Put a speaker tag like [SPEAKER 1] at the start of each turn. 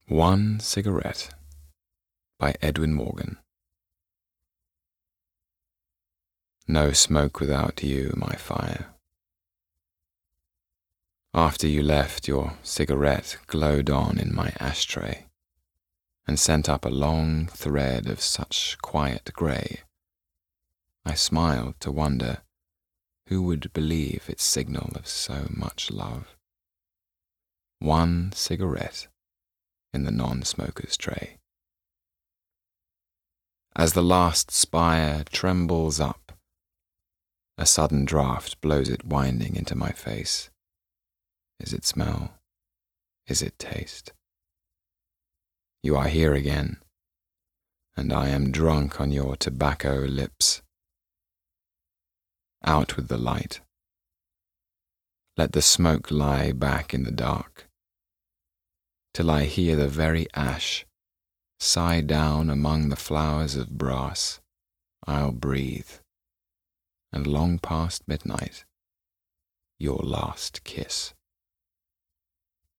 [SPEAKER 1] One Cigarette by Edwin Morgan. No smoke without you, my fire. After you left, your cigarette glowed on in my ashtray and sent up a long thread of such quiet grey. I smiled to wonder who would believe its signal of so much love. One cigarette in the non-smoker's tray. As the last spire trembles up, a sudden draught blows it winding into my face. Is it smell? Is it taste? You are here again, and I am drunk on your tobacco lips. Out with the light. Let the smoke lie back in the dark, till I hear the very ash sigh down among the flowers of brass. I'll breathe, and long past midnight, your last kiss.